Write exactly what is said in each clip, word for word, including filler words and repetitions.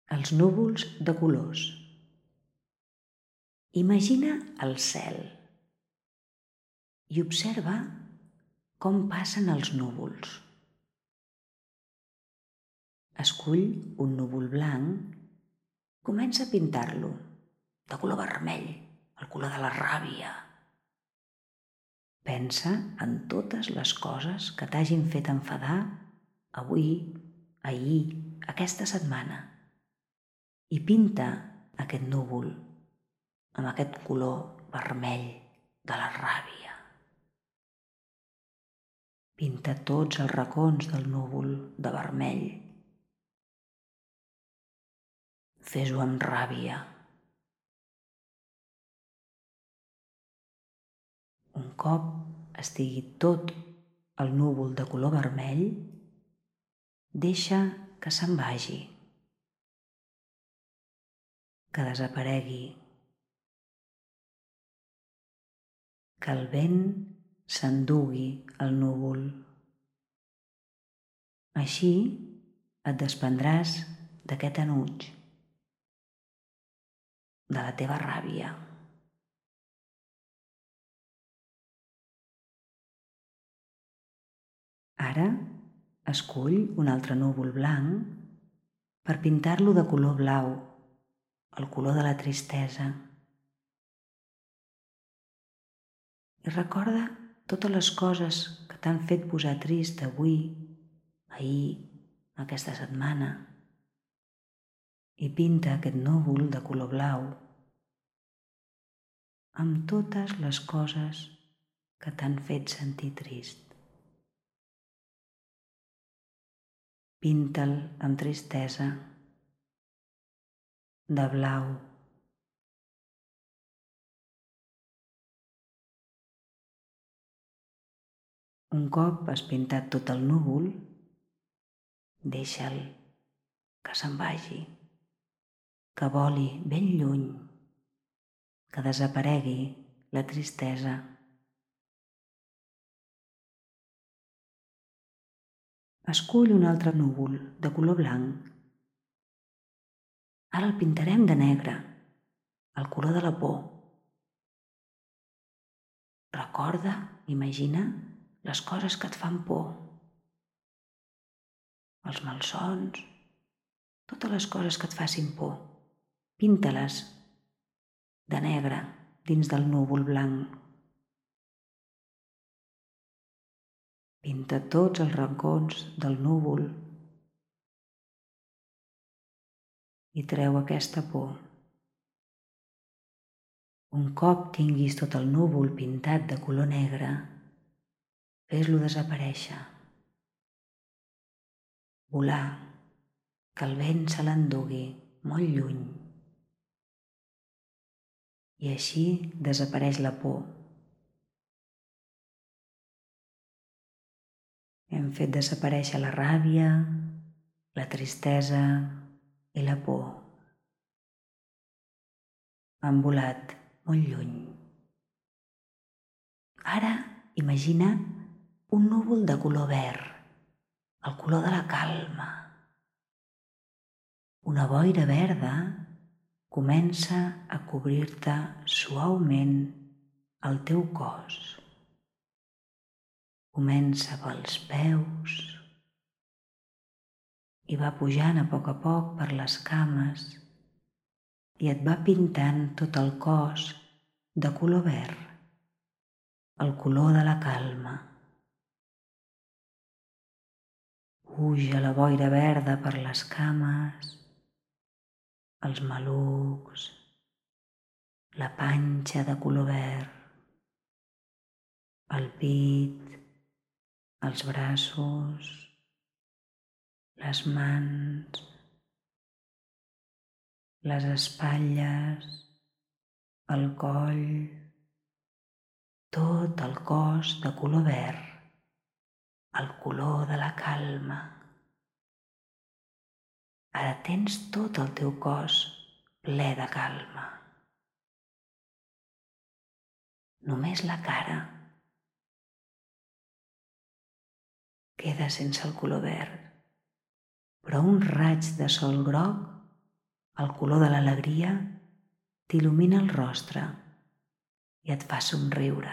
Els núvols de colors. Imagina el cel i observa com passen els núvols. Escull un núvol blanc, comença a pintar-lo de color vermell, el color de la ràbia. Pensa en totes les coses que t'hagin fet enfadar avui, ahir, aquesta setmana i pinta aquest núvol amb aquest color vermell de la ràbia. Pinta tots els racons del núvol de vermell. Fes-ho amb ràbia. Un cop estigui tot el núvol de color vermell, deixa que se'n vagi, que desaparegui, que el vent s'endugui el núvol. Així et desprendràs d'aquest enuig, de la teva ràbia. Ara escull un altre núvol blanc per pintar-lo de color blau, el color de la tristesa. I recorda totes les coses que t'han fet posar trist avui, ahir, aquesta setmana. I pinta aquest núvol de color blau amb totes les coses que t'han fet sentir trist. Pinta'l amb tristesa, de blau. Un cop has pintat tot el núvol, deixa'l que se'n vagi, que voli ben lluny, que desaparegui la tristesa. Escull un altre núvol de color blanc. Ara el pintarem de negre, el color de la por. Recorda, imagina les coses que et fan por, els malsons, totes les coses que et facin por. Pinta-les de negre dins del núvol blanc. Pinta tots els racons del núvol i treu aquesta por. Un cop tinguis tot el núvol pintat de color negre, fes-lo desaparèixer. Volar, que el vent se l'endugui molt lluny. I així desapareix la por. Hem fet desaparèixer la ràbia, la tristesa i la por. Han volat molt lluny. Ara imagina un núvol de color verd, el color de la calma. Una boira verda comença a cobrir-te suaument el teu cos. Comença pels peus i va pujant a poc a poc per les cames i et va pintant tot el cos de color verd, el color de la calma. Puja la boira verda per les cames, els malucs, la panxa de color verd, el pit, els braços, les mans, les espatlles, el coll, tot el cos de color verd, el color de la calma. Ara tens tot el teu cos ple de calma. Només la cara queda sense el color verd, però un raig de sol groc El color de l'alegria t'il·lumina el rostre i et fa somriure.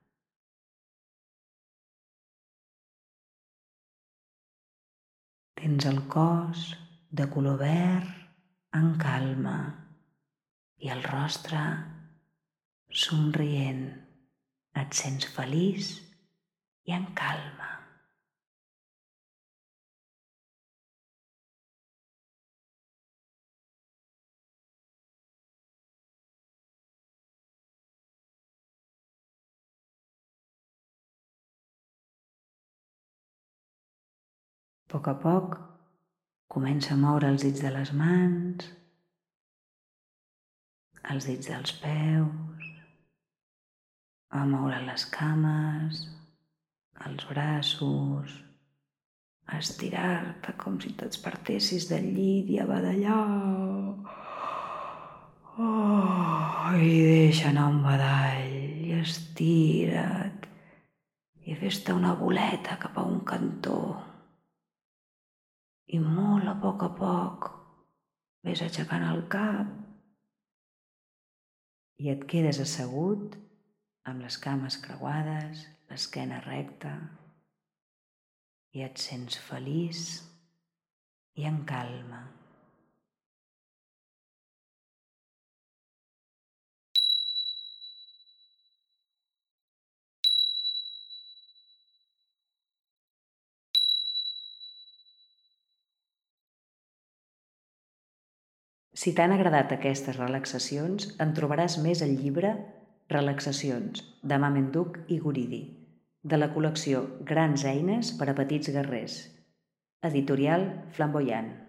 Tens el cos de color verd en calma i el rostre somrient. Et sents feliç i en calma. A poc a poc comença a moure els dits de les mans, els dits dels peus, a moure les cames, els braços, a estirar-te com si et despertessis del llit i a badallar. Oh, I deixa anar un badall i estira't i fes-te una boleta cap a un cantó. I molt a poc a poc ves aixecant el cap i et quedes assegut amb les cames creuades, l'esquena recta i et sents feliç i en calma. Si t'han agradat aquestes relaxacions, en trobaràs més al llibre Relaxacions, de Mamenduch i Guridi, de la col·lecció Grans eines per a petits guerrers, editorial Flamboyant.